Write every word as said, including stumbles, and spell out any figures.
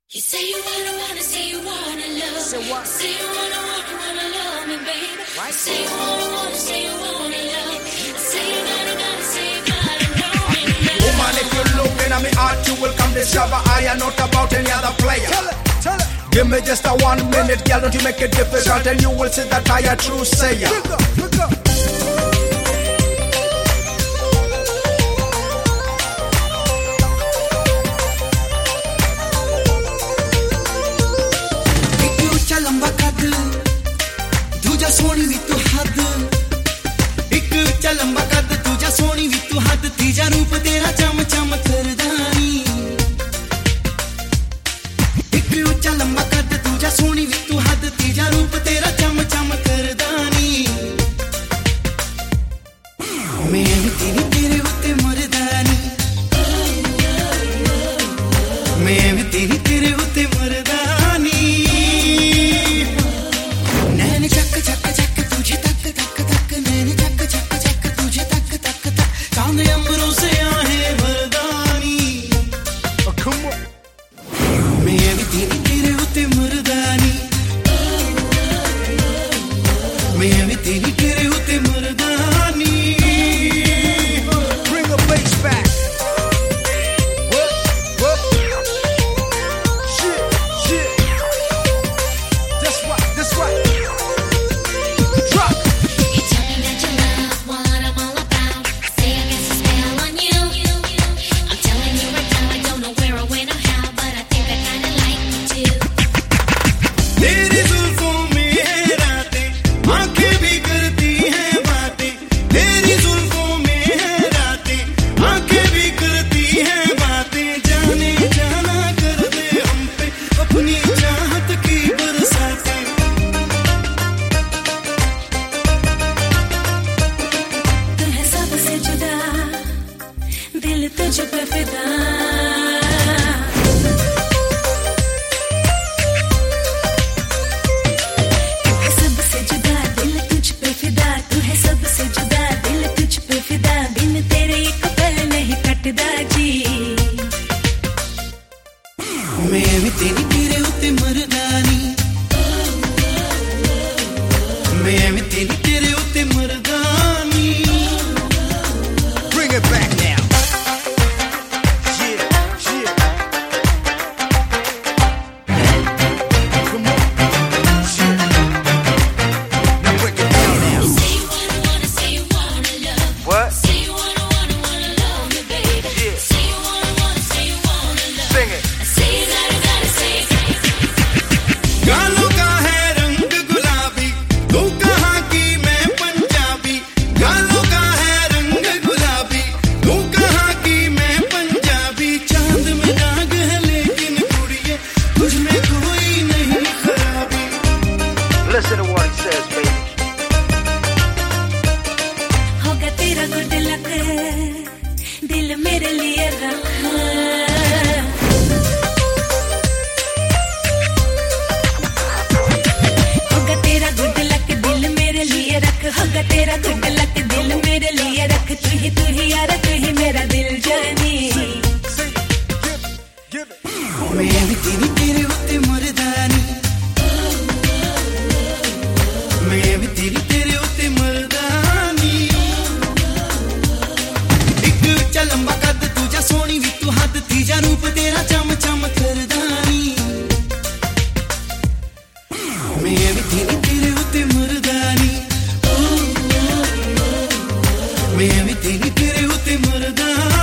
You say you wanna, wanna, say you wanna love. Say what? Say you wanna, wanna, wanna love me, baby. Right. Say you wanna, wanna, say you wanna love. Say you gotta, gotta, say you gotta know me now. Woman, if you look in at me heart, you will come discover I am not about any other player. Tell it, tell it. Give me just a one minute, girl, don't you make it difficult, and you will see that I am true sayer. Pick up, pick up. Soni भी तू हद एक ऊंचा लंबा कद तुझा सोनी भी तू हद तीजा रूप तेरा चम चम करदानी एक ऊंचा लंबा कद तुझा सोनी भी तू हद तीजा रूप तेरा चम चम करदानी मैं भी तेरी तेरे उत्ते मरदानी मैं भी तेरी तेरे उत्ते मरदानी तुझ पे फिदा तू है सबसे जुदा दिल तुझ पे फिदा तू है सबसे जुदा दिल तुझ पे फिदा बिन तेरे एक पल नहीं कटदा जी मैं भी तेरी तेरे उत्ते मरदानी मैं भी तेरी तेरे उत्ते मरदानी Bring it back now. Listen to what he says, baby. होगा तेरा गुड लक दिल मेरे लिए रख होगा तेरा गुड लक दिल मेरे लिए रख होगा तेरा गुड लक दिल मेरे लिए रख तू ही तू ही यार तू ही मेरा दिल जानी मैं भी तेरी तेरे उत्ते मरदानी मैं भी तेरी तेरे उत्ते मरदानी एक ऊंचा लंबा कद तुझा सोनी भी तू हद तीजा रूप तेरा चम चम करदानी मैं भी तेरी तेरे उत्ते मरदानी मैं भी तेरी तेरे उत्ते मरदानी